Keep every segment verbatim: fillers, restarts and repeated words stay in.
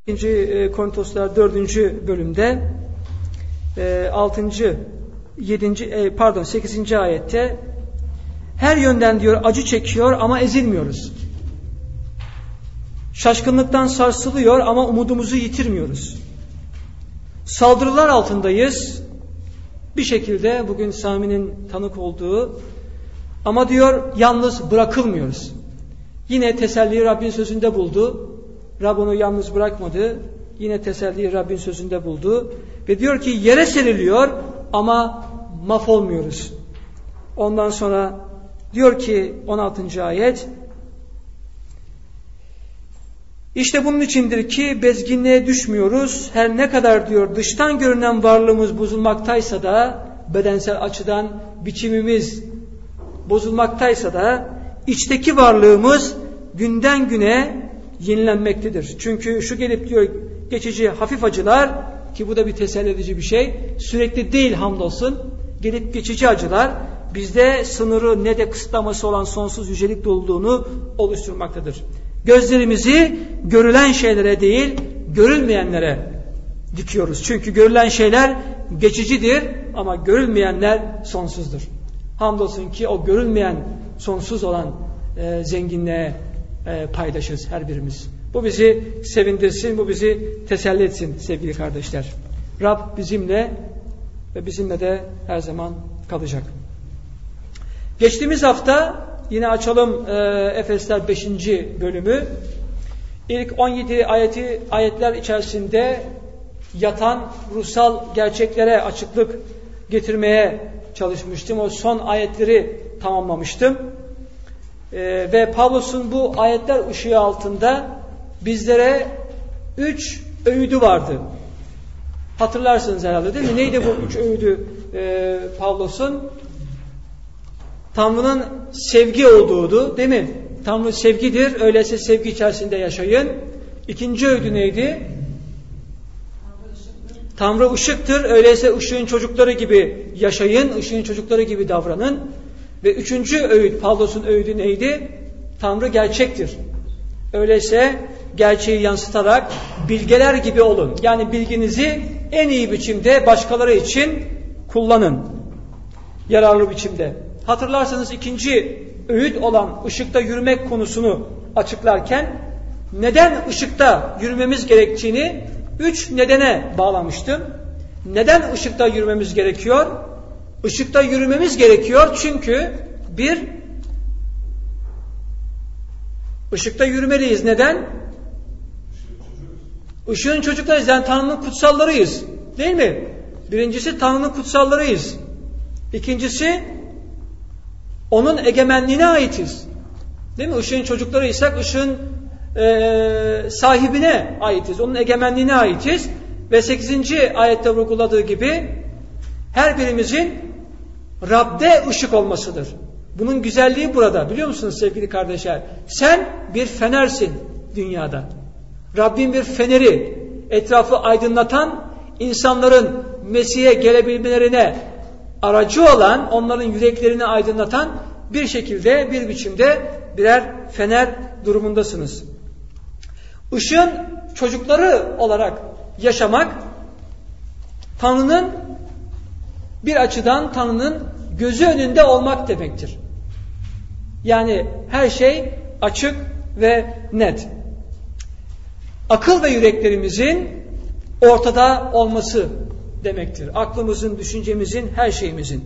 ikinci Korintoslar dördüncü bölümde altıncı yedinci pardon sekizinci ayette her yönden diyor acı çekiyor ama ezilmiyoruz. Şaşkınlıktan sarsılıyor ama umudumuzu yitirmiyoruz. Saldırılar altındayız. Bir şekilde bugün Sami'nin tanık olduğu ama diyor yalnız bırakılmıyoruz. Yine teselliyi Rabbin sözünde buldu. Rab onu yalnız bırakmadı. Yine teselliyi Rabbin sözünde buldu. Ve diyor ki yere seriliyor ama mahvolmuyoruz. Ondan sonra diyor ki on altıncı ayet İşte bunun içindir ki bezginliğe düşmüyoruz. Her ne kadar diyor dıştan görünen varlığımız bozulmaktaysa da bedensel açıdan biçimimiz bozulmaktaysa da içteki varlığımız günden güne yenilenmektedir. Çünkü şu gelip diyor geçici hafif acılar ki bu da bir teselli edici bir şey. Sürekli değil hamdolsun. Gelip geçici acılar bizde sınırı ne de kısıtlaması olan sonsuz yücelik doluluğunu oluşturmaktadır. Gözlerimizi görülen şeylere değil, görülmeyenlere dikiyoruz. Çünkü görülen şeyler geçicidir ama görülmeyenler sonsuzdur. Hamdolsun ki o görülmeyen, sonsuz olan e, zenginliğe e, paydaşız her birimiz. Bu bizi sevindirsin, bu bizi teselli etsin sevgili kardeşler. Rab bizimle ve bizimle de her zaman kalacak. Geçtiğimiz hafta yine açalım e, Efesler beşinci bölümü. İlk on yedi ayeti ayetler içerisinde yatan ruhsal gerçeklere açıklık getirmeye çalışmıştım. O son ayetleri tamamlamıştım. E, ve Pavlus'un bu ayetler ışığı altında bizlere üç öğüdü vardı. Hatırlarsınız herhalde değil mi? Neydi bu üç öğüdü e, Pavlus'un? Tanrı'nın sevgi olduğudu, değil mi? Tanrı sevgidir, öyleyse sevgi içerisinde yaşayın. İkinci öğüdü neydi? Tanrı ışıktır, öyleyse ışığın çocukları gibi yaşayın, ışığın çocukları gibi davranın. Ve üçüncü öğüt, Pavlus'un öğüdü neydi? Tanrı gerçektir. Öyleyse gerçeği yansıtarak bilgeler gibi olun. Yani bilginizi en iyi biçimde başkaları için kullanın. Yararlı biçimde. Hatırlarsanız ikinci öğüt olan ışıkta yürümek konusunu açıklarken neden ışıkta yürümemiz gerektiğini üç nedene bağlamıştım. Neden ışıkta yürümemiz gerekiyor? Işıkta yürümemiz gerekiyor çünkü bir, ışıkta yürümeliyiz. Neden? Işığın çocuklarıyız. Yani Tanrı'nın kutsallarıyız. Değil mi? Birincisi Tanrı'nın kutsallarıyız. İkincisi onun egemenliğine aitiz. Değil mi? Işığın çocuklarıysak ışığın e, sahibine aitiz. Onun egemenliğine aitiz. Ve sekizinci ayette vurguladığı gibi her birimizin Rab'de ışık olmasıdır. Bunun güzelliği burada. Biliyor musunuz sevgili kardeşler? Sen bir fenersin dünyada. Rabbin bir feneri, etrafı aydınlatan, insanların Mesih'e gelebilmelerine aracı olan, onların yüreklerini aydınlatan bir şekilde, bir biçimde birer fener durumundasınız. Işığın çocukları olarak yaşamak, Tanrı'nın bir açıdan Tanrı'nın gözü önünde olmak demektir. Yani her şey açık ve net. Akıl ve yüreklerimizin ortada olması demektir. Aklımızın, düşüncemizin, her şeyimizin.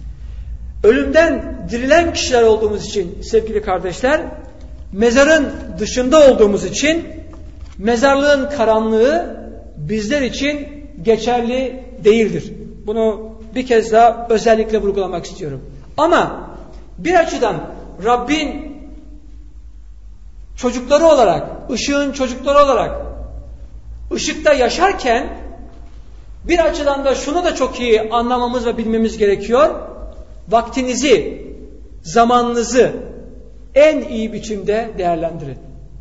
Ölümden dirilen kişiler olduğumuz için sevgili kardeşler, mezarın dışında olduğumuz için mezarlığın karanlığı bizler için geçerli değildir. Bunu bir kez daha özellikle vurgulamak istiyorum. Ama bir açıdan Rabbin çocukları olarak, ışığın çocukları olarak ışıkta yaşarken bir açıdan da şunu da çok iyi anlamamız ve bilmemiz gerekiyor. Vaktinizi, zamanınızı en iyi biçimde değerlendirin.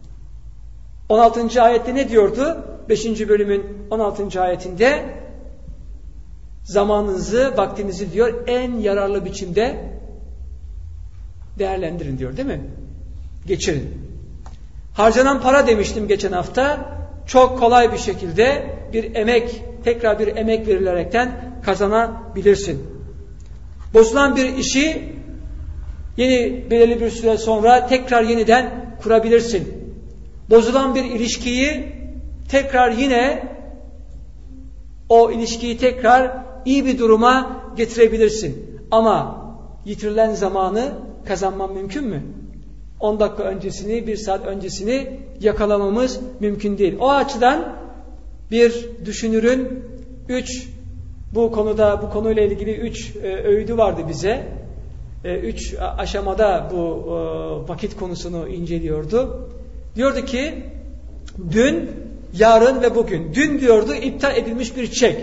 on altıncı ayette ne diyordu? beşinci bölümün on altıncı ayetinde zamanınızı, vaktinizi diyor en yararlı biçimde değerlendirin diyor, değil mi? Geçirin. Harcanan para demiştim geçen hafta. çok kolay bir şekilde bir emek, tekrar bir emek verilerekten kazanabilirsin. Bozulan bir işi yeni belirli bir süre sonra tekrar yeniden kurabilirsin. Bozulan bir ilişkiyi tekrar yine o ilişkiyi tekrar iyi bir duruma getirebilirsin. Ama yitirilen zamanı kazanman mümkün mü? on dakika öncesini, bir saat öncesini yakalamamız mümkün değil. O açıdan bir düşünürün üç, bu konuda, bu konuyla ilgili üç e, öğüdü vardı bize. E, üç aşamada bu e, vakit konusunu inceliyordu. Diyordu ki, dün, yarın ve bugün. Dün diyordu, iptal edilmiş bir çek.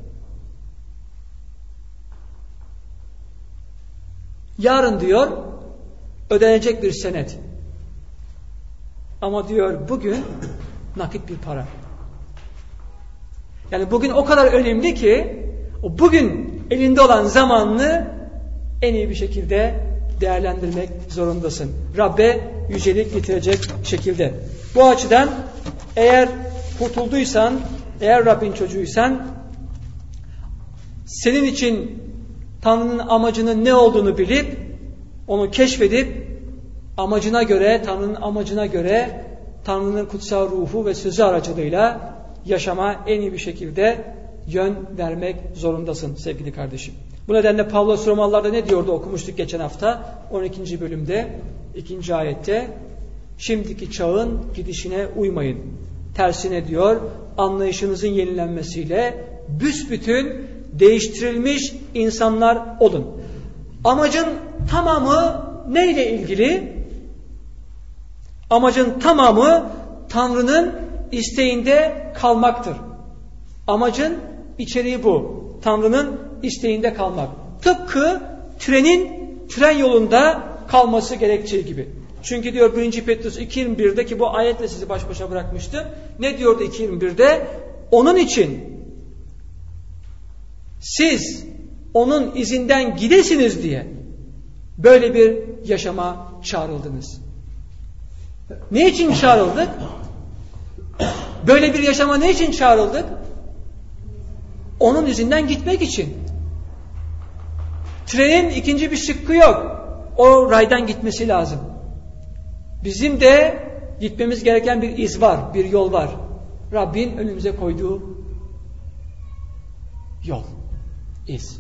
Yarın diyor, ödenecek bir senet. Ama diyor, bugün nakit bir para. Yani bugün o kadar önemli ki, o bugün elinde olan zamanını en iyi bir şekilde değerlendirmek zorundasın. Rabbe yücelik getirecek şekilde. Bu açıdan eğer kurtulduysan, eğer Rabbin çocuğuysan, senin için Tanrı'nın amacının ne olduğunu bilip, onu keşfedip, amacına göre, Tanrı'nın amacına göre, Tanrı'nın kutsal ruhu ve sözü aracılığıyla yaşama en iyi bir şekilde yön vermek zorundasın sevgili kardeşim. Bu nedenle Pavlos Romalılarda ne diyordu, okumuştuk geçen hafta on ikinci bölümde, ikinci ayette, şimdiki çağın gidişine uymayın. Tersine diyor, anlayışınızın yenilenmesiyle büsbütün değiştirilmiş insanlar olun. Amacın tamamı neyle ilgili? Amacın tamamı Tanrı'nın isteğinde kalmaktır. Amacın içeriği bu. Tanrı'nın isteğinde kalmak. Tıpkı trenin tren yolunda kalması gerektiği gibi. Çünkü diyor birinci Petrus iki yirmi bir'de, ki bu ayetle sizi baş başa bırakmıştım. Ne diyordu iki yirmi bir'de? Onun için siz onun izinden gidesiniz diye böyle bir yaşama çağrıldınız. Ne için çağrıldık? Böyle bir yaşama ne için çağrıldık? Onun izinden gitmek için. Trenin ikinci bir şıkkı yok. O raydan gitmesi lazım. Bizim de gitmemiz gereken bir iz var, bir yol var. Rabbin önümüze koyduğu yol, iz.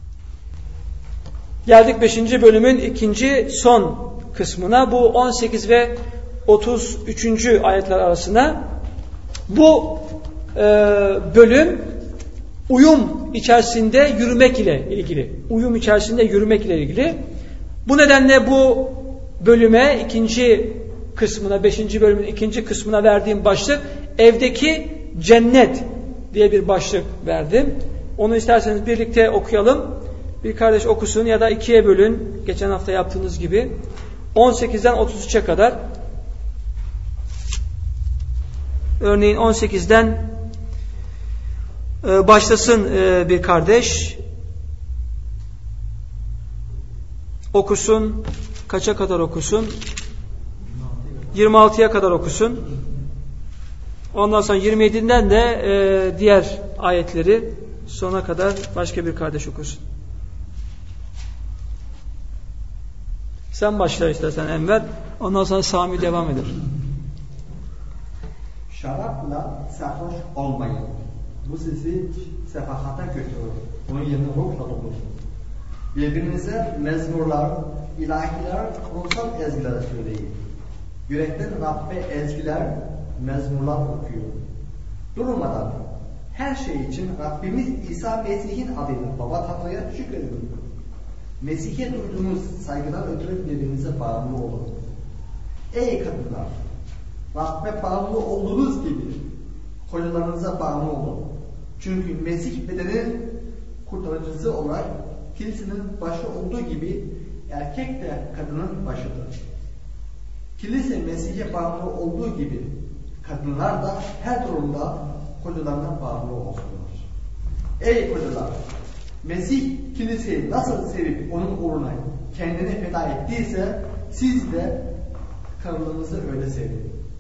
Geldik beşinci bölümün ikinci son kısmına. Bu on sekiz ve otuz üçüncü ayetler arasına. Bu e, bölüm uyum içerisinde yürümek ile ilgili. Uyum içerisinde yürümek ile ilgili. Bu nedenle bu bölüme, ikinci kısmına, beşinci bölümün ikinci kısmına verdiğim başlık, evdeki cennet diye bir başlık verdim. Onu isterseniz birlikte okuyalım. Bir kardeş okusun ya da ikiye bölün. Geçen hafta yaptığınız gibi. on sekizden otuz üçe kadar. Örneğin on sekizden e, başlasın e, bir kardeş. Okusun. Kaça kadar okusun? yirmi altıya kadar okusun. Ondan sonra yirmi yedinden de e, diğer ayetleri sona kadar başka bir kardeş okusun. Sen başla istersen Enver. Ondan sonra Sami devam eder. Şarapla sarhoş olmayın. Bu sizi sefahata götürür. Bunun yerine ruhla dolur. Birbirinize mezmurlar, ilahiler, ruhsal ezgiler söyleyin. Yürekten Rabbe ezgiler, mezmurlar okuyor. Durmadan her şey için Rabbimiz İsa Mesih'in adıyla Baba Tanrı'ya şükredin. Mesih'e duyduğunuz saygıdan ötürü birbirinize bağımlı olun. Ey kadınlar! Rabbe bağımlı olduğunuz gibi kocalarınıza bağımlı olun. Çünkü Mesih bedenin kurtarıcısı olarak kilisenin başı olduğu gibi erkek de kadının başıdır. Kilise Mesih'e bağımlı olduğu gibi kadınlar da her durumda kocalarına bağımlı olsunlar. Ey kocalar! Mesih kiliseyi nasıl sevip onun uğruna kendini feda ettiyse siz de karılarınızı öyle sevin.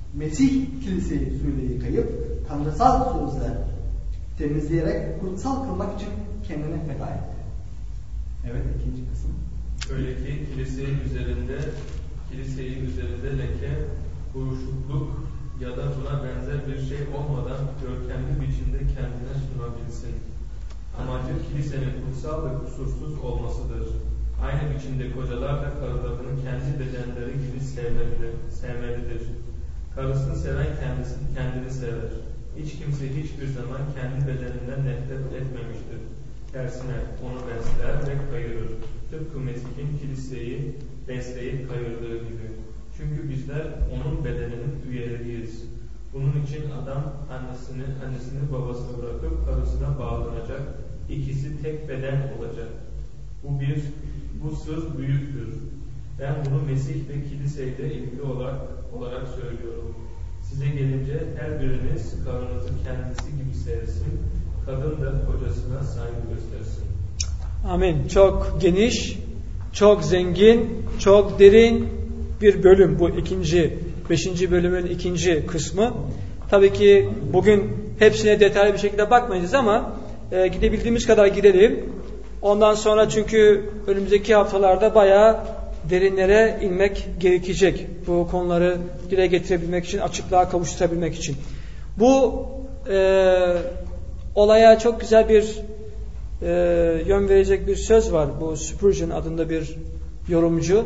Mesih kiliseyi suyla yıkayıp tanrısal sözler temizleyerek kutsal kılmak için kendini feda etti. Evet, ikinci kısım. Öyle ki kiliseyi üzerinde kiliseyi üzerinde leke, buruşukluk ya da buna benzer bir şey olmadan görkemli biçimde kendine sunabilsin. Amacı kilisenin kutsal ve kusursuz olmasıdır. Aynı biçimde kocalar da karılarını kendi bedenleri gibi sevmelidir. sevmelidir. Karısını seven kendisini kendini sever. Hiç kimse hiçbir zaman kendi bedeninden nefret etmemiştir. Tersine onu besler ve kayırır. Tıpkı Mesih'in kiliseyi besleyip kayırdığı gibi. Çünkü bizler onun bedeninin üyeleriyiz. Bunun için adam annesini, annesini babasını bırakıp karısına bağlanacak. İkisi tek beden olacak. Bu bir, bu söz büyüktür. Ben bunu Mesih ve kiliseyle ilgili olarak, olarak söylüyorum. Size gelince her biriniz karınızı kendisi gibi sevsin, kadın da kocasına saygı göstersin. Amin. Çok geniş, çok zengin, çok derin bir bölüm bu ikinci, beşinci bölümün ikinci kısmı. Tabii ki bugün hepsine detaylı bir şekilde bakmayacağız ama e, gidebildiğimiz kadar gidelim. Ondan sonra çünkü önümüzdeki haftalarda bayağı derinlere inmek gerekecek. Bu konuları dile getirebilmek için, açıklığa kavuşturabilmek için. Bu e, olaya çok güzel bir e, yön verecek bir söz var. Bu Spurgeon adında bir yorumcu,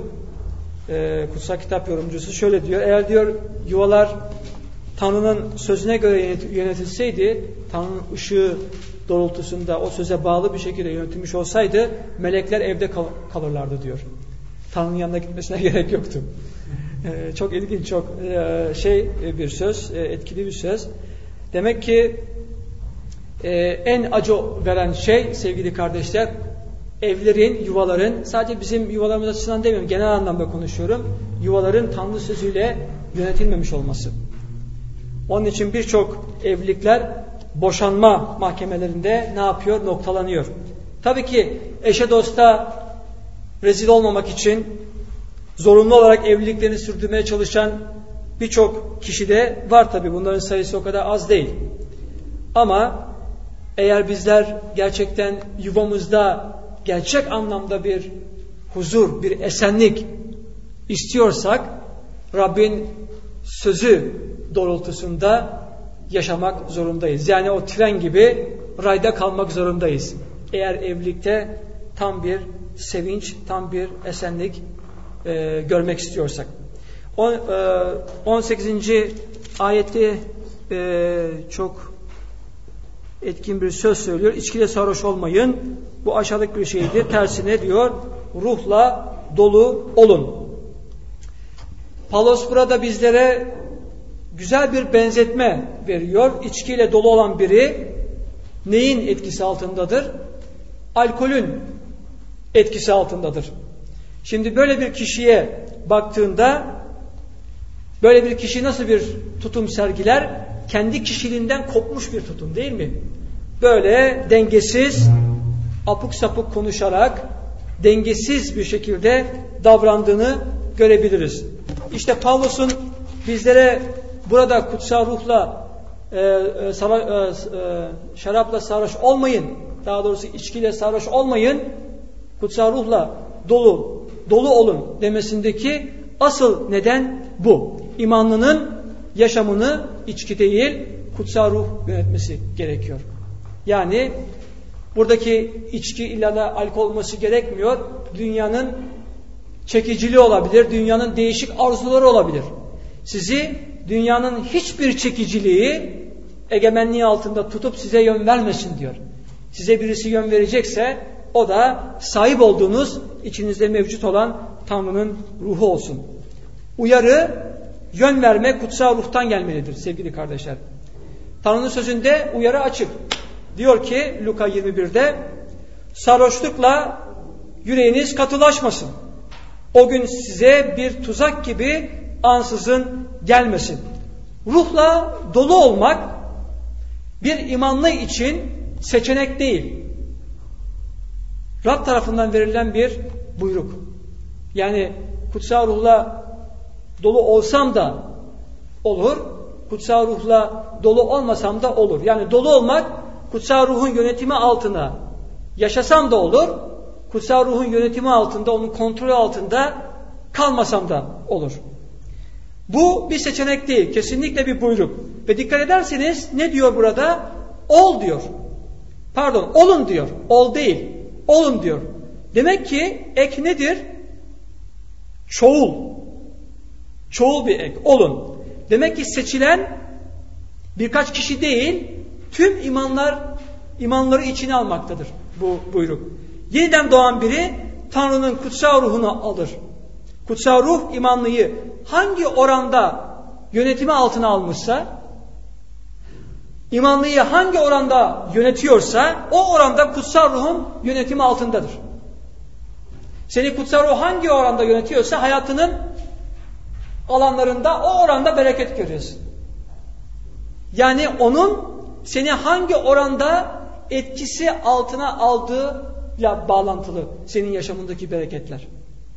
e, kutsal kitap yorumcusu şöyle diyor. Eğer diyor yuvalar Tanrı'nın sözüne göre yönetilseydi, Tanrı'nın ışığı doğrultusunda o söze bağlı bir şekilde yönetilmiş olsaydı melekler evde kal- kalırlardı diyor. Tanrı'nın yanına gitmesine gerek yoktu. Ee, çok ilginç, çok e, şey bir söz, e, etkili bir söz. Demek ki e, en acı veren şey sevgili kardeşler, evlerin, yuvaların, sadece bizim yuvalarımız açısından demiyorum, genel anlamda konuşuyorum, yuvaların Tanrı sözüyle yönetilmemiş olması. Onun için birçok evlilikler boşanma mahkemelerinde ne yapıyor? Noktalanıyor. Tabii ki eşe dosta rezil olmamak için zorunlu olarak evliliklerini sürdürmeye çalışan birçok kişi de var tabii. Bunların sayısı o kadar az değil. Ama eğer bizler gerçekten yuvamızda gerçek anlamda bir huzur, bir esenlik istiyorsak Rabbin sözü doğrultusunda yaşamak zorundayız. Yani o tren gibi rayda kalmak zorundayız. Eğer evlilikte tam bir sevinç, tam bir esenlik e, görmek istiyorsak. on sekizinci ayette e, çok etkin bir söz söylüyor. İçkiyle sarhoş olmayın. Bu aşağılık bir şeydir. Tersine diyor, ruhla dolu olun. Pavlos burada bizlere güzel bir benzetme veriyor. İçkiyle dolu olan biri neyin etkisi altındadır? Alkolün etkisi altındadır. Şimdi böyle bir kişiye baktığında böyle bir kişi nasıl bir tutum sergiler? Kendi kişiliğinden kopmuş bir tutum değil mi? Böyle dengesiz, apuk sapuk konuşarak dengesiz bir şekilde davrandığını görebiliriz. İşte Pavlos'un bizlere burada kutsal ruhla e, e, sara, e, e, şarapla sarhoş olmayın, daha doğrusu içkiyle sarhoş olmayın, kutsal ruhla dolu dolu olun demesindeki asıl neden bu. İmanlının yaşamını içki değil, kutsal ruh yönetmesi gerekiyor. Yani buradaki içki illa da alkol olması gerekmiyor. Dünyanın çekiciliği olabilir, dünyanın değişik arzuları olabilir. Sizi dünyanın hiçbir çekiciliği egemenliği altında tutup size yön vermesin diyor. Size birisi yön verecekse o da sahip olduğunuz, içinizde mevcut olan Tanrı'nın ruhu olsun. Uyarı, yön verme kutsal ruhtan gelmelidir sevgili kardeşler. Tanrı'nın sözünde uyarı açık. Diyor ki Luka yirmi birde sarhoşlukla yüreğiniz katılaşmasın. O gün size bir tuzak gibi ansızın gelmesin. Ruhla dolu olmak bir imanlı için seçenek değil. Rab tarafından verilen bir buyruk. Yani kutsal ruhla dolu olsam da olur. Kutsal ruhla dolu olmasam da olur. Yani dolu olmak kutsal ruhun yönetimi altına yaşasam da olur. Kutsal ruhun yönetimi altında, onun kontrolü altında kalmasam da olur. Bu bir seçenek değil. Kesinlikle bir buyruk. Ve dikkat ederseniz ne diyor burada? Ol diyor. Pardon, olun diyor. Ol değil. Olun diyor. Demek ki ek nedir? Çoğul. Çoğul bir ek. Olun. Demek ki seçilen birkaç kişi değil, tüm imanlar, imanları içine almaktadır bu buyruk. Yeniden doğan biri Tanrı'nın kutsal ruhunu alır. Kutsal ruh imanlıyı hangi oranda yönetimi altına almışsa, imanlıyı hangi oranda yönetiyorsa o oranda kutsal ruhun yönetimi altındadır. Seni kutsal ruh hangi oranda yönetiyorsa hayatının alanlarında o oranda bereket görüyorsun. Yani onun seni hangi oranda etkisi altına aldığıyla bağlantılı senin yaşamındaki bereketler.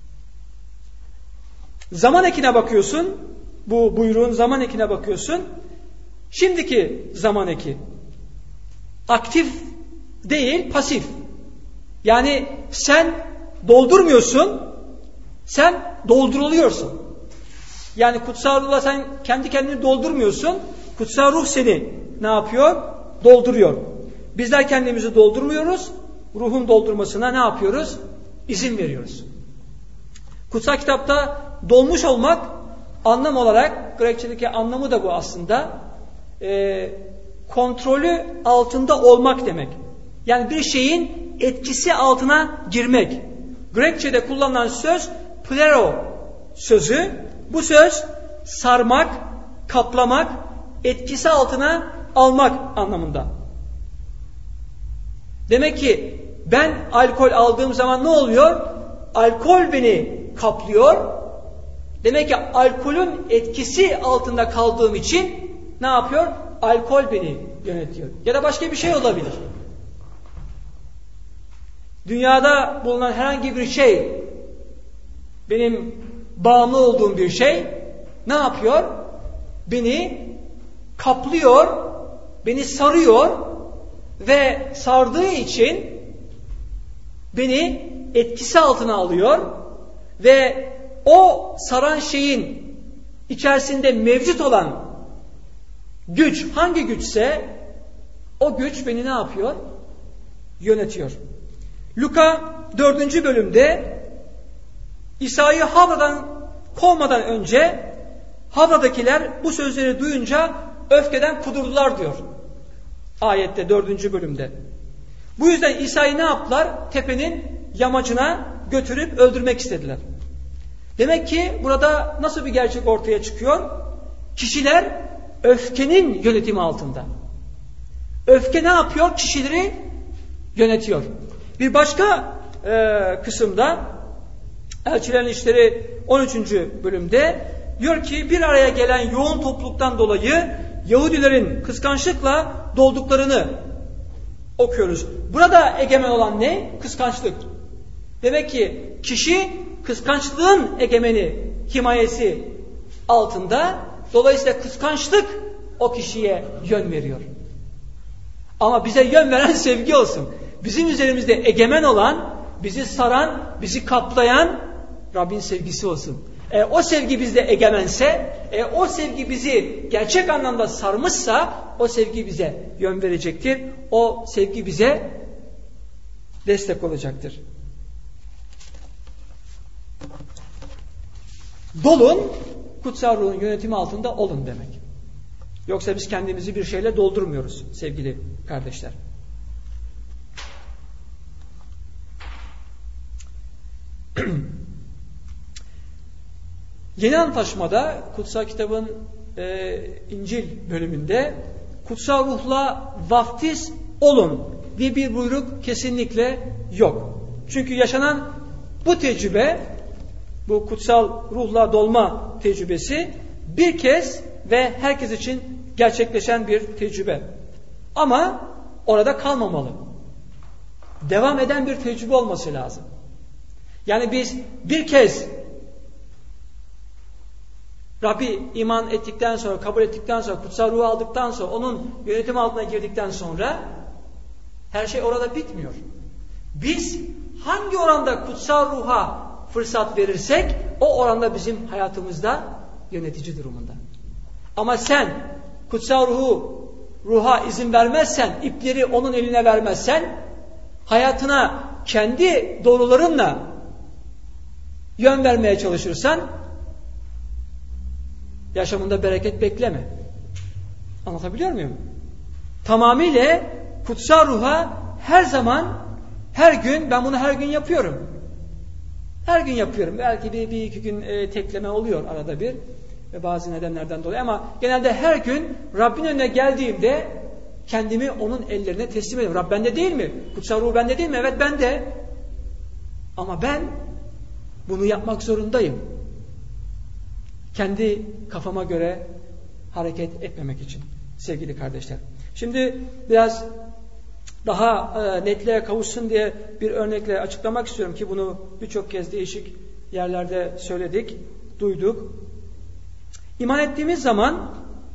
Zaman ekine bakıyorsun. Bu buyruğun zaman ekine bakıyorsun. Şimdiki zaman eki. Aktif değil, pasif. Yani sen doldurmuyorsun, sen dolduruluyorsun. Yani kutsal ruhla sen kendi kendini doldurmuyorsun. Kutsal ruh seni ne yapıyor? Dolduruyor. Bizler kendimizi doldurmuyoruz. Ruhun doldurmasına ne yapıyoruz? İzin veriyoruz. Kutsal kitapta dolmuş olmak anlam olarak, Grekçedeki anlamı da bu aslında. E, kontrolü altında olmak demek. Yani bir şeyin etkisi altına girmek. Grekçede kullanılan söz plero sözü. Bu söz sarmak, kaplamak, etkisi altına almak anlamında. Demek ki ben alkol aldığım zaman ne oluyor? Alkol beni kaplıyor. Demek ki alkolün etkisi altında kaldığım için ne yapıyor? Alkol beni yönetiyor. Ya da başka bir şey olabilir. Dünyada bulunan herhangi bir şey, benim bağımlı olduğum bir şey ne yapıyor? Beni kaplıyor, beni sarıyor ve sardığı için beni etkisi altına alıyor ve o saran şeyin içerisinde mevcut olan güç, hangi güçse o güç beni ne yapıyor? Yönetiyor. Luka dördüncü bölümde İsa'yı Havra'dan kovmadan önce Havra'dakiler bu sözleri duyunca öfkeden kudurdular diyor. Ayette dördüncü bölümde. Bu yüzden İsa'yı ne yaptılar? Tepenin yamacına götürüp öldürmek istediler. Demek ki burada nasıl bir gerçek ortaya çıkıyor? Kişiler öfkenin yönetimi altında. Öfke ne yapıyor? Kişileri yönetiyor. Bir başka e, kısımda Elçilerin İşleri on üçüncü bölümde diyor ki bir araya gelen yoğun topluluktan dolayı Yahudilerin kıskançlıkla dolduklarını okuyoruz. Burada egemen olan ne? Kıskançlık. Demek ki kişi kıskançlığın egemeni, himayesi altında. Dolayısıyla kıskançlık o kişiye yön veriyor. Ama bize yön veren sevgi olsun. Bizim üzerimizde egemen olan, bizi saran, bizi kaplayan Rabbin sevgisi olsun. E, o sevgi bizde egemense, e, o sevgi bizi gerçek anlamda sarmışsa, o sevgi bize yön verecektir. O sevgi bize destek olacaktır. Dolun, kutsal ruhun yönetimi altında olun demek. Yoksa biz kendimizi bir şeyle doldurmuyoruz sevgili kardeşler. Yeni Antlaşma'da kutsal kitabın e, İncil bölümünde kutsal ruhla vaftiz olun diye bir buyruk kesinlikle yok. Çünkü yaşanan bu tecrübe, bu kutsal ruhla dolma tecrübesi bir kez ve herkes için gerçekleşen bir tecrübe. Ama orada kalmamalı. Devam eden bir tecrübe olması lazım. Yani biz bir kez Rabbi iman ettikten sonra, kabul ettikten sonra, kutsal ruhu aldıktan sonra, onun yönetim altına girdikten sonra her şey orada bitmiyor. Biz hangi oranda kutsal ruha fırsat verirsek o oranda bizim hayatımızda yönetici durumunda. Ama sen kutsal ruhu ruha izin vermezsen, ipleri onun eline vermezsen, hayatına kendi doğrularınla yön vermeye çalışırsan yaşamında bereket bekleme. Anlatabiliyor muyum? Tamamıyla kutsal ruha her zaman, her gün, ben bunu her gün yapıyorum. Her gün yapıyorum. Belki bir, bir iki gün e, tekleme oluyor arada bir. Ve bazı nedenlerden dolayı ama genelde her gün Rabbin önüne geldiğimde kendimi onun ellerine teslim ediyorum. Rab bende değil mi? Kutsal ruh bende değil mi? Evet bende. Ama ben bunu yapmak zorundayım. Kendi kafama göre hareket etmemek için sevgili kardeşler. Şimdi biraz daha e, netliğe kavuşsun diye bir örnekle açıklamak istiyorum ki bunu birçok kez değişik yerlerde söyledik, duyduk. İman ettiğimiz zaman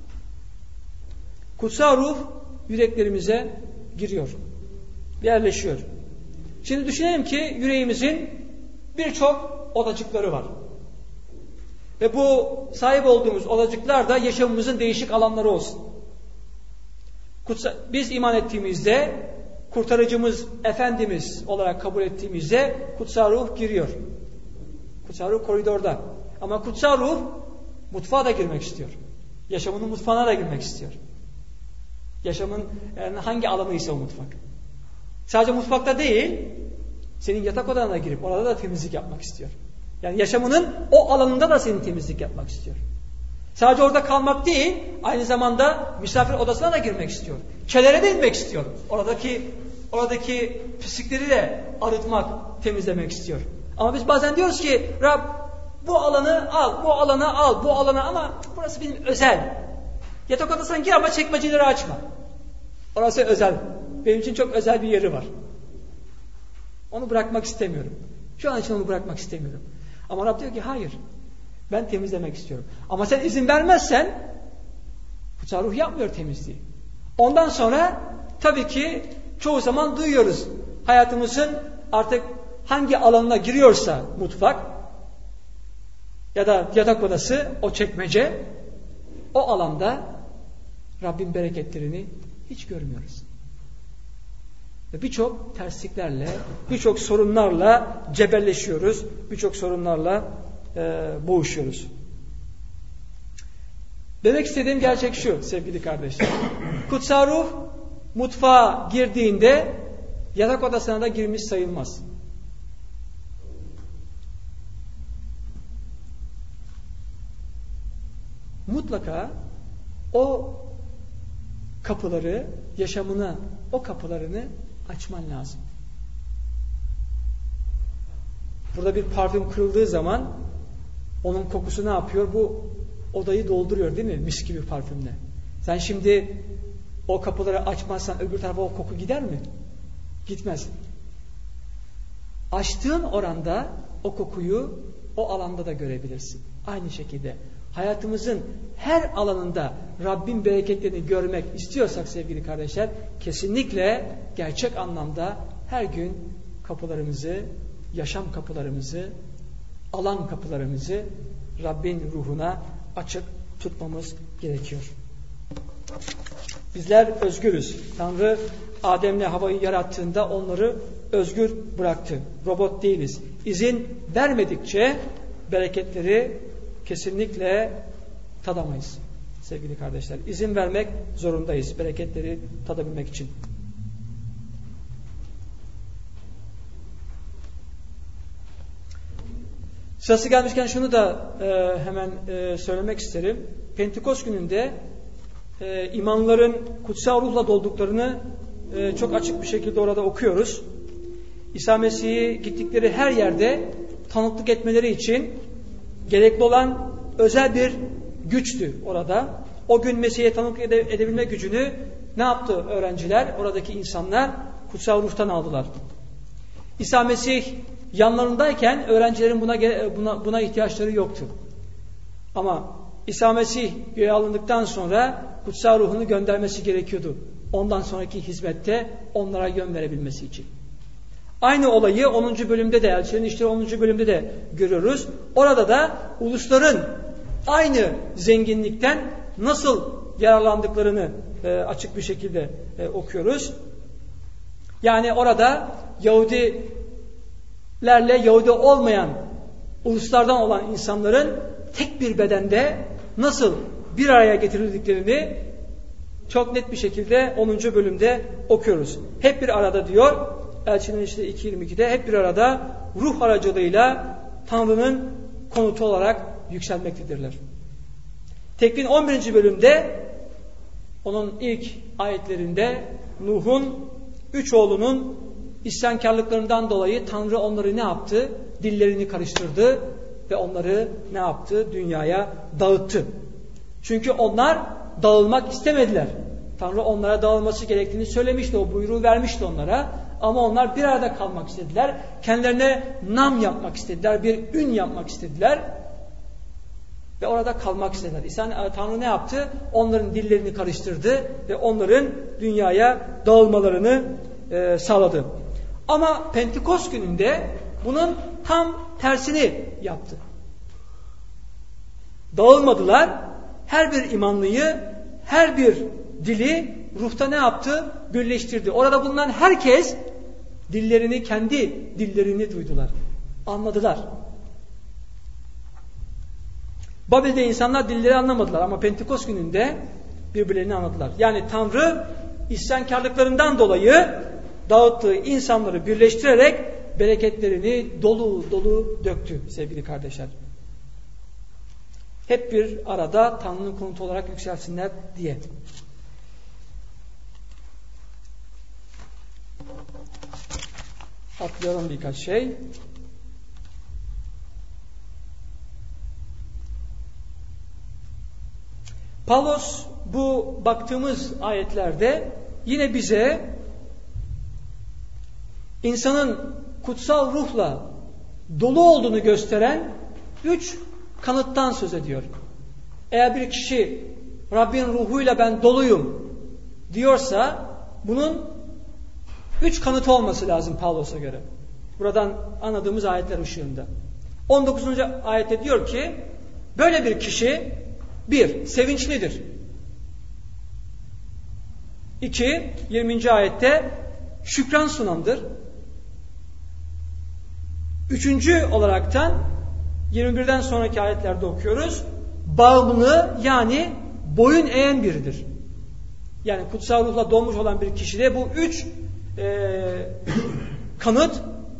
kutsal ruh yüreklerimize giriyor, yerleşiyor. Şimdi düşünelim ki yüreğimizin birçok odacıkları var. Ve bu sahip olduğumuz odacıklar da yaşamımızın değişik alanları olsun. Kutsal, biz iman ettiğimizde, kurtarıcımız Efendimiz olarak kabul ettiğimizde kutsal ruh giriyor. Kutsal ruh koridorda. Ama kutsal ruh mutfağa da girmek istiyor. Yaşamının mutfağına da girmek istiyor. Yaşamın yani hangi alanıysa o mutfak. Sadece mutfakta değil, senin yatak odana da girip orada da temizlik yapmak istiyor. Yani yaşamının o alanında da senin temizlik yapmak istiyor. Sadece orada kalmak değil, aynı zamanda misafir odasına da girmek istiyor. Çelere de inmek istiyor. Oradaki oradaki pislikleri de arıtmak, temizlemek istiyor. Ama biz bazen diyoruz ki Rab bu alanı al, bu alanı al, bu alanı ama burası benim özel. Yatak odasına gir ama çekmeceleri açma. Orası özel. Benim için çok özel bir yeri var. Onu bırakmak istemiyorum. Şu an için onu bırakmak istemiyorum. Ama Rab diyor ki hayır. Ben temizlemek istiyorum. Ama sen izin vermezsen kutsal ruh yapmıyor temizliği. Ondan sonra tabii ki çoğu zaman duyuyoruz. Hayatımızın artık hangi alanına giriyorsa mutfak ya da yatak odası, o çekmece, o alanda Rabbin bereketlerini hiç görmüyoruz. Ve birçok tersliklerle, birçok sorunlarla cebelleşiyoruz, birçok sorunlarla e, boğuşuyoruz. Demek istediğim gerçek şu sevgili kardeşler. Kutsal ruh mutfağa girdiğinde yatak odasına da girmiş sayılmaz. Mutlaka o kapıları, yaşamına o kapılarını açman lazım. Burada bir parfüm kırıldığı zaman onun kokusu ne yapıyor? Bu odayı dolduruyor değil mi? Mis gibi parfümle. Sen şimdi o kapıları açmazsan öbür tarafa o koku gider mi? Gitmez. Açtığın oranda o kokuyu o alanda da görebilirsin. Aynı şekilde hayatımızın her alanında Rabbin bereketlerini görmek istiyorsak sevgili kardeşler, kesinlikle gerçek anlamda her gün kapılarımızı, yaşam kapılarımızı, alan kapılarımızı Rabbin ruhuna açık tutmamız gerekiyor. Bizler özgürüz. Tanrı Adem'le Havva'yı yarattığında onları özgür bıraktı. Robot değiliz. İzin vermedikçe bereketleri kesinlikle tadamayız sevgili kardeşler. İzin vermek zorundayız bereketleri tadabilmek için. Sırası gelmişken şunu da e, hemen e, söylemek isterim. Pentekost gününde e, imanların kutsal ruhla dolduklarını e, çok açık bir şekilde orada okuyoruz. İsa Mesih'i gittikleri her yerde tanıklık etmeleri için gerekli olan özel bir güçtü orada. O gün Mesih'e tanıklık ede- edebilme gücünü ne yaptı öğrenciler? Oradaki insanlar kutsal ruhtan aldılar. İsa Mesih yanlarındayken öğrencilerin buna, buna, buna ihtiyaçları yoktu. Ama İsa Mesih göğe alındıktan sonra kutsal ruhunu göndermesi gerekiyordu. Ondan sonraki hizmette onlara yön verebilmesi için. Aynı olayı onuncu bölümde de, Elçilerin İşleri onuncu bölümde de görüyoruz. Orada da ulusların aynı zenginlikten nasıl yararlandıklarını e, açık bir şekilde e, okuyoruz. Yani orada Yahudilerle Yahudi olmayan uluslardan olan insanların tek bir bedende nasıl bir araya getirildiklerini çok net bir şekilde onuncu bölümde okuyoruz. Hep bir arada diyor Elçilerin İşleri iki yirmi ikide hep bir arada ruh aracılığıyla Tanrı'nın konutu olarak yükselmektedirler. Tekvin on birinci bölümde onun ilk ayetlerinde Nuh'un üç oğlunun isyankarlıklarından dolayı Tanrı onları ne yaptı? Dillerini karıştırdı ve onları ne yaptı? Dünyaya dağıttı. Çünkü onlar dağılmak istemediler. Tanrı onlara dağılması gerektiğini söylemişti. O buyruğu vermişti onlara. Ama onlar bir arada kalmak istediler. Kendilerine nam yapmak istediler. Bir ün yapmak istediler. Ve orada kalmak istediler. İsa, Tanrı ne yaptı? Onların dillerini karıştırdı ve onların dünyaya dağılmalarını e, sağladı. Ama Pentekost gününde bunun tam tersini yaptı. Dağılmadılar. Her bir imanlıyı, her bir dili ruhta ne yaptı? Birleştirdi. Orada bulunan herkes dillerini, kendi dillerini duydular. Anladılar. Babil'de insanlar dilleri anlamadılar ama Pentekost gününde birbirlerini anladılar. Yani Tanrı isyankarlıklarından dolayı dağıttığı insanları birleştirerek bereketlerini dolu dolu döktü sevgili kardeşler. Hep bir arada Tanrı'nın konutu olarak yükselsinler diye. Atlayalım birkaç şey. Pavlos bu baktığımız ayetlerde yine bize insanın kutsal ruhla dolu olduğunu gösteren üç kanıttan söz ediyor. Eğer bir kişi Rabbin ruhuyla ben doluyum diyorsa bunun üç kanıtı olması lazım Pavlos'a göre. Buradan anladığımız ayetler ışığında. on dokuzuncu ayette diyor ki böyle bir kişi bir, sevinçlidir. İki, yirminci ayette şükran sunandır. Üçüncü olaraktan yirmi birden sonraki ayetlerde okuyoruz. Bağımlı yani boyun eğen biridir. Yani kutsal ruhla dolmuş olan bir kişide bu üç e, kanıt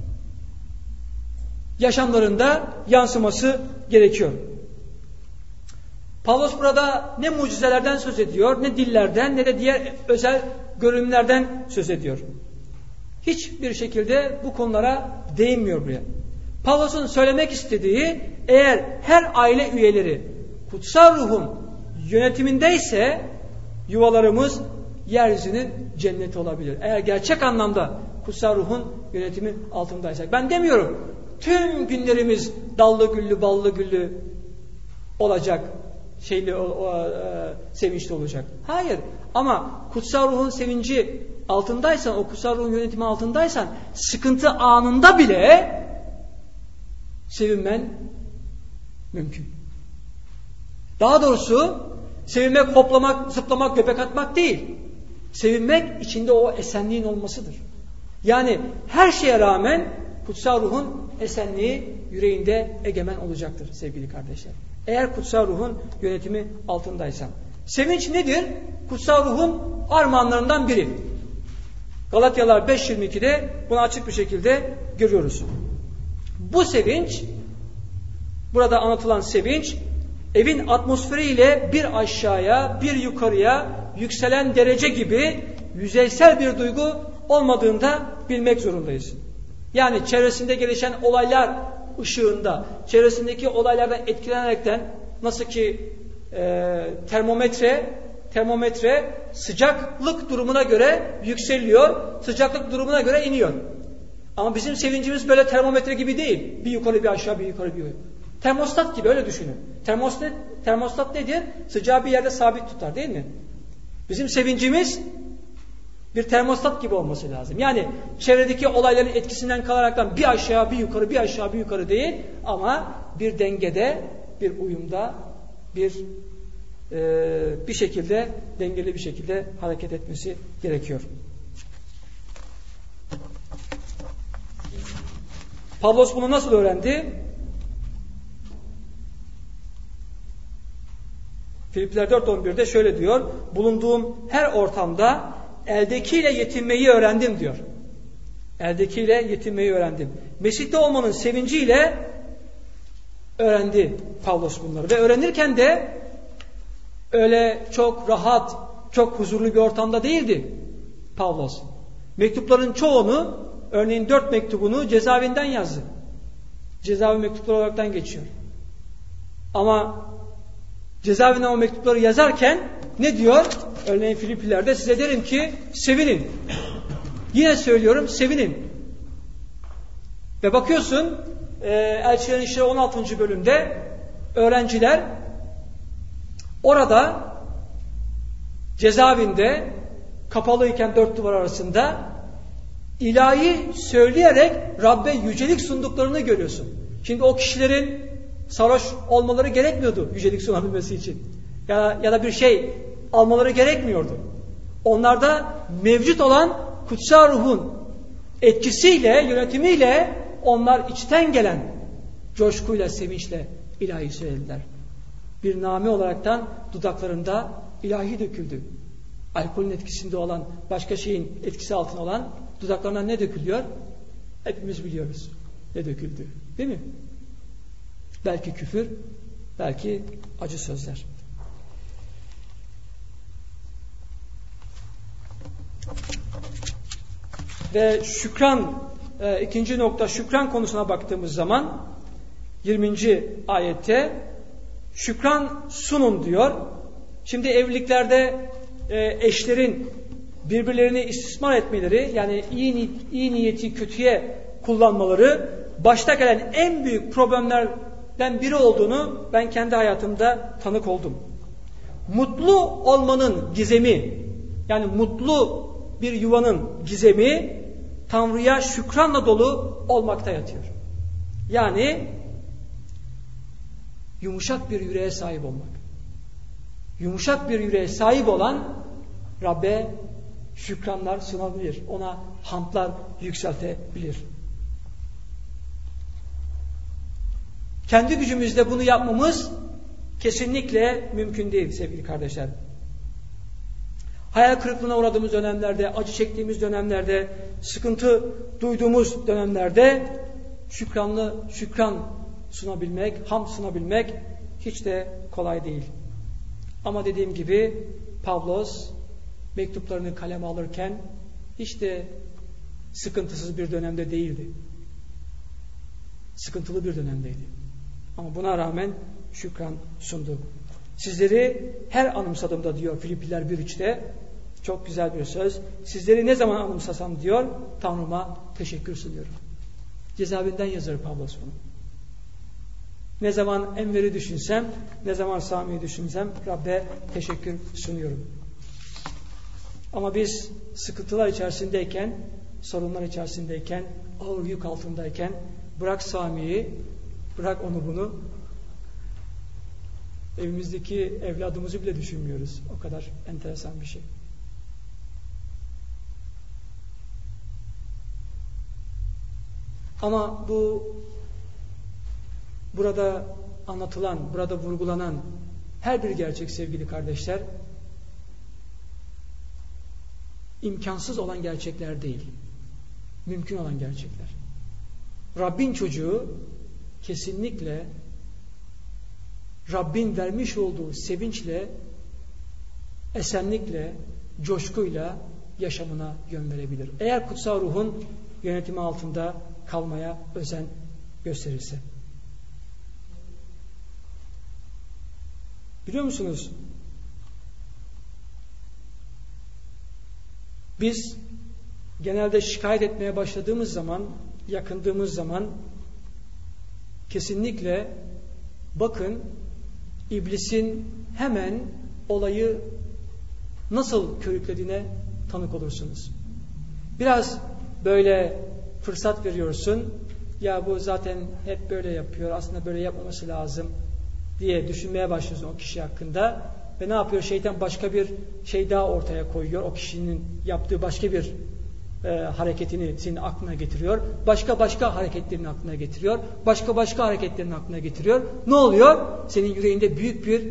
yaşamlarında yansıması gerekiyor. Pavlos burada ne mucizelerden söz ediyor, ne dillerden, ne de diğer özel görünümlerden söz ediyor. Hiçbir şekilde bu konulara değinmiyor buraya. Pavlos'un söylemek istediği eğer her aile üyeleri kutsal ruhun yönetimindeyse yuvalarımız yeryüzünün cenneti olabilir. Eğer gerçek anlamda kutsal ruhun yönetimi altındaysak. Ben demiyorum tüm günlerimiz dallı güllü ballı güllü olacak. Şeyli, o, o, e, sevinçli olacak. Hayır. Ama kutsal ruhun sevinci altındaysan, o kutsal ruhun yönetimi altındaysan, sıkıntı anında bile sevinmen mümkün. Daha doğrusu sevinmek, hoplamak, zıplamak, göbek atmak değil. Sevinmek içinde o esenliğin olmasıdır. Yani her şeye rağmen kutsal ruhun esenliği yüreğinde egemen olacaktır sevgili kardeşler. Eğer kutsal ruhun yönetimi altındaysan. Sevinç nedir? Kutsal ruhun armağanlarından biri. Galatyalar beş yirmi ikide bunu açık bir şekilde görüyoruz. Bu sevinç, burada anlatılan sevinç, evin atmosferiyle bir aşağıya, bir yukarıya yükselen derece gibi yüzeysel bir duygu olmadığında bilmek zorundayız. Yani çevresinde gelişen olaylar ışığında, çevresindeki olaylardan etkilenerekten nasıl ki e, termometre termometre sıcaklık durumuna göre yükseliyor, sıcaklık durumuna göre iniyor. Ama bizim sevincimiz böyle termometre gibi değil. Bir yukarı bir aşağı, bir yukarı bir Termostat gibi öyle düşünün. Termostat, termostat nedir? Sıcağı bir yerde sabit tutar değil mi? Bizim sevincimiz bir termostat gibi olması lazım. Yani çevredeki olayların etkisinden kalaraktan bir aşağı bir yukarı bir aşağı bir yukarı değil ama bir dengede, bir uyumda, bir e, bir şekilde dengeli bir şekilde hareket etmesi gerekiyor. Pavlos bunu nasıl öğrendi? Filippiler dört on bir'de şöyle diyor. Bulunduğum her ortamda eldekiyle yetinmeyi öğrendim diyor. Eldekiyle yetinmeyi öğrendim. Mesih'te olmanın sevinciyle öğrendi Pavlos bunları. Ve öğrenirken de öyle çok rahat, çok huzurlu bir ortamda değildi Pavlos. Mektupların çoğunu, örneğin dört mektubunu cezaevinden yazdı. Cezaevi mektupları olaraktan geçiyor. Ama cezaevinden o mektupları yazarken ne diyor? Örneğin Filippiler'de size derim ki sevinin. Yine söylüyorum sevinin. Ve bakıyorsun e, Elçilerin İşleri on altıncı bölümde öğrenciler orada cezaevinde kapalıyken dört duvar arasında ilahi söyleyerek Rabbe yücelik sunduklarını görüyorsun. Şimdi o kişilerin sarhoş olmaları gerekmiyordu yücelik sunabilmesi için. Ya, ya da bir şey almaları gerekmiyordu. Onlarda mevcut olan kutsal ruhun etkisiyle, yönetimiyle onlar içten gelen coşkuyla, sevinçle ilahi söylediler. Bir name olaraktan dudaklarında ilahi döküldü. Alkolün etkisinde olan, başka şeyin etkisi altında olan dudaklarına ne dökülüyor? Hepimiz biliyoruz. Ne döküldü? Değil mi? Belki küfür, belki acı sözler. Ve şükran, e, ikinci nokta şükran konusuna baktığımız zaman yirminci ayette şükran sunun diyor. Şimdi evliliklerde e, eşlerin birbirlerini istismar etmeleri, yani iyi, iyi niyeti kötüye kullanmaları başta gelen en büyük problemlerden biri olduğunu ben kendi hayatımda tanık oldum. Mutlu olmanın gizemi, yani mutlu bir yuvanın gizemi Tanrı'ya şükranla dolu olmakta yatıyor. Yani yumuşak bir yüreğe sahip olmak. Yumuşak bir yüreğe sahip olan Rabbe şükranlar sunabilir. Ona hamdlar yükseltebilir. Kendi gücümüzle bunu yapmamız kesinlikle mümkün değil sevgili kardeşler. Hayal kırıklığına uğradığımız dönemlerde, acı çektiğimiz dönemlerde, sıkıntı duyduğumuz dönemlerde şükranlı, şükran sunabilmek, hamd sunabilmek hiç de kolay değil. Ama dediğim gibi Pavlos mektuplarını kaleme alırken hiç de sıkıntısız bir dönemde değildi. Sıkıntılı bir dönemdeydi. Ama buna rağmen şükran sundu. Sizleri her anımsadığımda diyor Filippiler bir üçte, çok güzel bir söz. Sizleri ne zaman anımsasam diyor, Tanrı'ma teşekkür sunuyorum. Cezaevinden yazar Pavlos bunu. Ne zaman Enver'i düşünsem, ne zaman Sami'yi düşünsem Rabbe teşekkür sunuyorum. Ama biz sıkıntılar içerisindeyken, sorunlar içerisindeyken, ağır yük altındayken bırak Sami'yi, bırak onu bunu, evimizdeki evladımızı bile düşünmüyoruz. O kadar enteresan bir şey. Ama bu burada anlatılan, burada vurgulanan her bir gerçek sevgili kardeşler, imkansız olan gerçekler değil. Mümkün olan gerçekler. Rabbin çocuğu kesinlikle Rabbin vermiş olduğu sevinçle, esenlikle, coşkuyla yaşamına yön verebilir. Eğer kutsal ruhun yönetimi altında kalmaya özen gösterirse. Biliyor musunuz? Biz genelde şikayet etmeye başladığımız zaman, yakındığımız zaman kesinlikle Bakın iblisin hemen olayı nasıl körüklediğine tanık olursunuz. Biraz böyle fırsat veriyorsun. Ya bu zaten hep böyle yapıyor. Aslında böyle yapmaması lazım diye düşünmeye başlıyorsun o kişi hakkında. Ve ne yapıyor? Şeytan başka bir şey daha ortaya koyuyor. O kişinin yaptığı başka bir e, hareketini senin aklına getiriyor. Başka başka hareketlerini aklına getiriyor. Başka başka hareketlerini aklına getiriyor. Ne oluyor? Senin yüreğinde büyük bir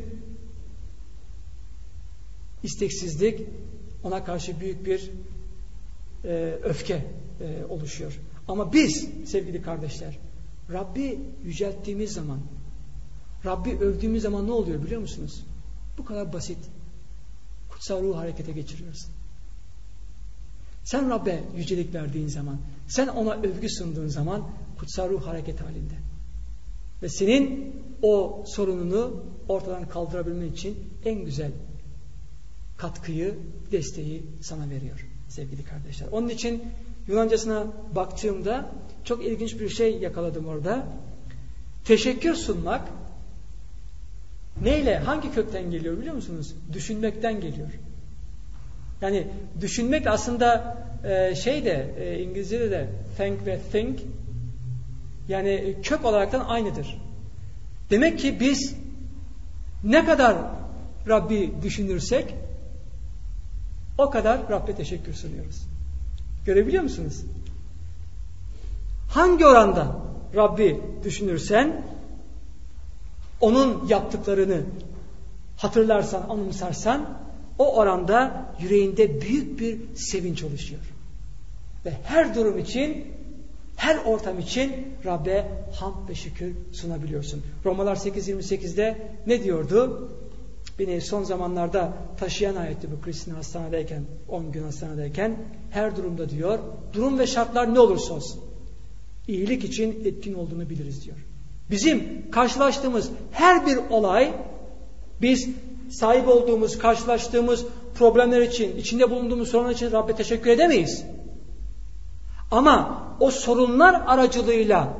isteksizlik, ona karşı büyük bir e, öfke e, oluşuyor. Ama biz sevgili kardeşler, Rabbi yücelttiğimiz zaman, Rabbi övdüğümüz zaman ne oluyor biliyor musunuz? Bu kadar basit. Kutsal ruhu harekete geçiriyorsun. Sen Rabbe yücelik verdiğin zaman, sen ona övgü sunduğun zaman kutsal ruh hareket halinde. Ve senin o sorununu ortadan kaldırabilmen için en güzel katkıyı, desteği sana veriyor sevgili kardeşler. Onun için Yunancasına baktığımda çok ilginç bir şey yakaladım orada. Teşekkür sunmak neyle, hangi kökten geliyor biliyor musunuz? Düşünmekten geliyor. Yani düşünmek aslında e, şey de e, İngilizce'de de thank ve think yani kök olaraktan aynıdır. Demek ki biz ne kadar Rabbi düşünürsek o kadar Rabbe teşekkür sunuyoruz. Görebiliyor musunuz? Hangi oranda Rabbi düşünürsen onun yaptıklarını hatırlarsan, anımsarsan o oranda yüreğinde büyük bir sevinç oluşuyor. Ve her durum için, her ortam için Rabbe hamd ve şükür sunabiliyorsun. Romalar sekiz yirmi sekizde ne diyordu? Beni son zamanlarda taşıyan ayetti bu, Kristin hastanedeyken, on gün hastanedeyken. Her durumda diyor, durum ve şartlar ne olursa olsun iyilik için etkin olduğunu biliriz diyor. Bizim karşılaştığımız her bir olay, biz sahip olduğumuz, karşılaştığımız problemler için, içinde bulunduğumuz sorunlar için Rabbe teşekkür edemeyiz. Ama o sorunlar aracılığıyla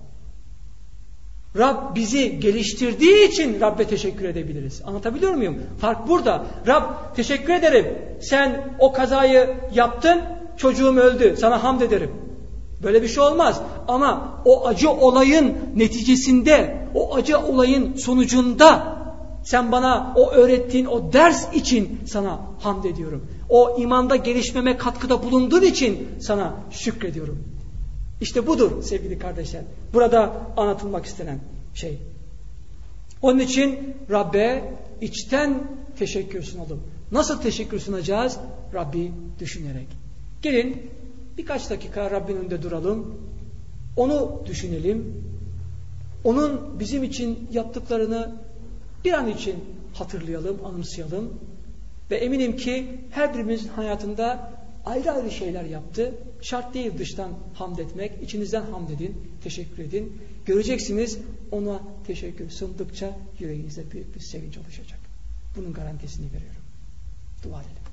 Rab bizi geliştirdiği için Rabbe teşekkür edebiliriz. Anlatabiliyor muyum? Fark burada. Rab teşekkür ederim. Sen o kazayı yaptın, çocuğum öldü. Sana hamd ederim. Böyle bir şey olmaz. Ama o acı olayın neticesinde, o acı olayın sonucunda sen bana o öğrettiğin o ders için sana hamd ediyorum. O imanda gelişmeme katkıda bulunduğun için sana şükrediyorum. İşte budur sevgili kardeşler. Burada anlatılmak istenen şey. Onun için Rabbe içten teşekkür sunalım. Nasıl teşekkür sunacağız? Rabbi düşünerek. Gelin birkaç dakika Rabbin önünde duralım. Onu düşünelim. Onun bizim için yaptıklarını bir an için hatırlayalım, anımsayalım. Ve eminim ki her birimizin hayatında ayrı ayrı şeyler yaptı. Şart değil dıştan hamd etmek. İçinizden hamd edin, teşekkür edin. Göreceksiniz ona teşekkür sundukça yüreğinizde büyük bir sevinç oluşacak. Bunun garantisini veriyorum. Dua edelim.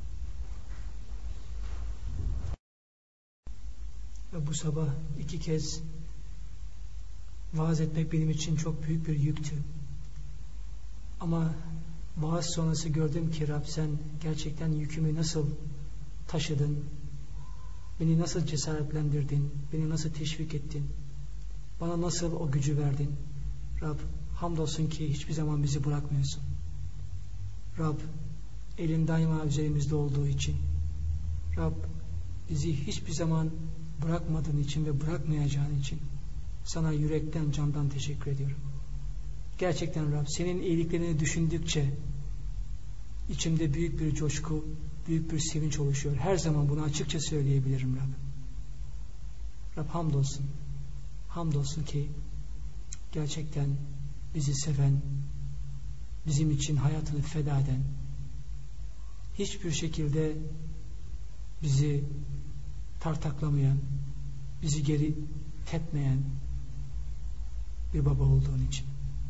Ve bu sabah iki kez vaaz etmek benim için çok büyük bir yüktü. Ama vaaz sonrası gördüm ki Rab sen gerçekten yükümü nasıl taşıdın, beni nasıl cesaretlendirdin, beni nasıl teşvik ettin, bana nasıl o gücü verdin. Rab hamdolsun ki hiçbir zaman bizi bırakmıyorsun. Rab elin daima üzerimizde olduğu için, Rab bizi hiçbir zaman bırakmadığın için ve bırakmayacağın için sana yürekten, candan teşekkür ediyorum. Gerçekten Rab senin iyiliklerini düşündükçe içimde büyük bir coşku, büyük bir sevinç oluşuyor. Her zaman bunu açıkça söyleyebilirim Rab. Rab hamdolsun. Hamdolsun ki gerçekten bizi seven, bizim için hayatını feda eden, hiçbir şekilde bizi tartaklamayan, bizi geri tepmeyen bir baba olduğun için.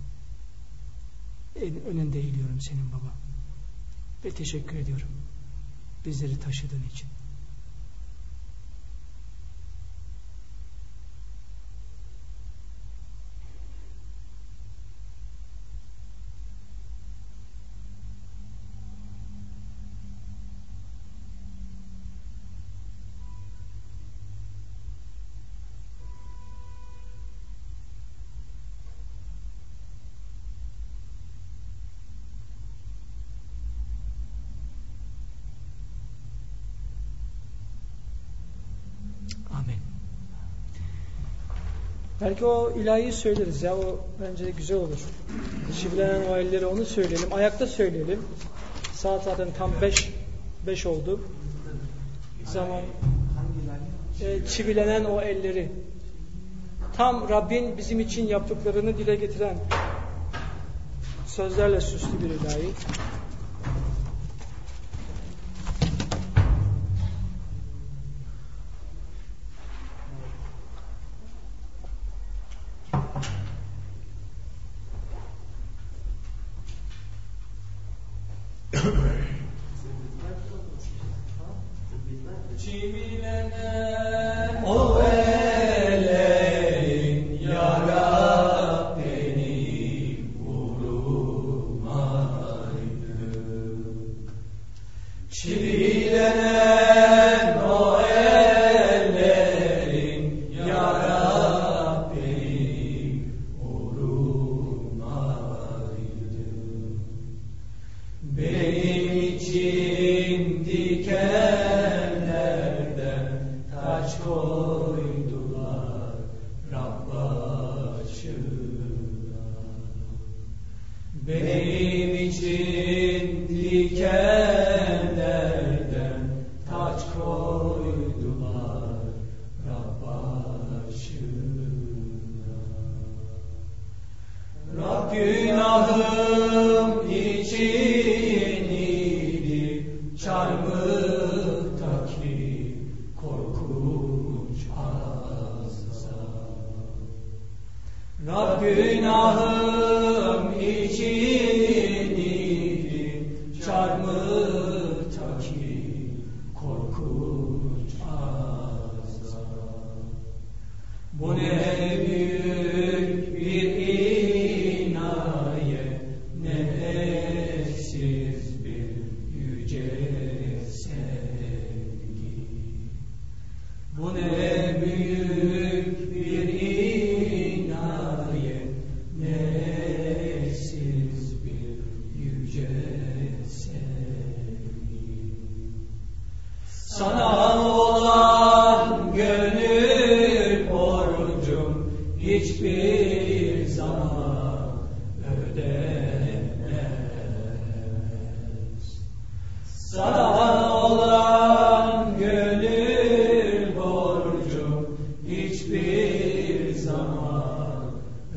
Önünde eğiliyorum senin baba. Ve teşekkür ediyorum. Bizleri taşıdığın için. Belki o ilahiyi söyleriz ya, o bence güzel olur. Çivilenen o elleri, onu söyleyelim. Ayakta söyleyelim. Saat zaten tam beş beş oldu. Zaman e, çivilenen o elleri. Tam Rabbin bizim için yaptıklarını dile getiren sözlerle süslü bir ilahi. Çivilenen o ellerin ya Rab beni vurmaydı. Çivilenen o ellerin ya Rab beni vurmaydı. Benim için dikenlerden taç koydular Rab başına. Benim için dikenlerden taç koydular Rab başına. Rab günahım için idi çarmıhtaki korkunç azap. Rab günahım için idi çarmıhtaki korkunç azap. Bu ne büyük bir inayet, ne eşsiz bir yüce sevgi. Bu ne büyük bir inayet, ne eşsiz bir yüce sevgi. Sana olan gönül borcum hiçbir zaman ödenemez. Sana olan gönül borcum hiçbir zaman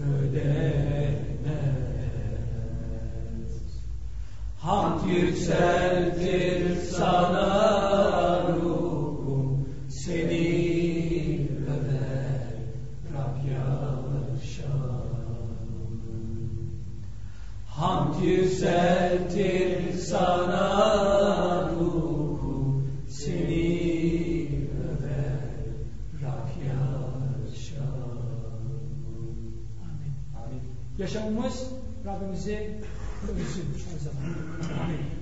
ödenemez. Hamd yükseltir sana ruhum, seni över Rab yaşam. Hamd yükseltir sana ruhum, seni över Rab yaşam. Amin. Yaşamımız Rabbimizi övsün her zaman. Amin.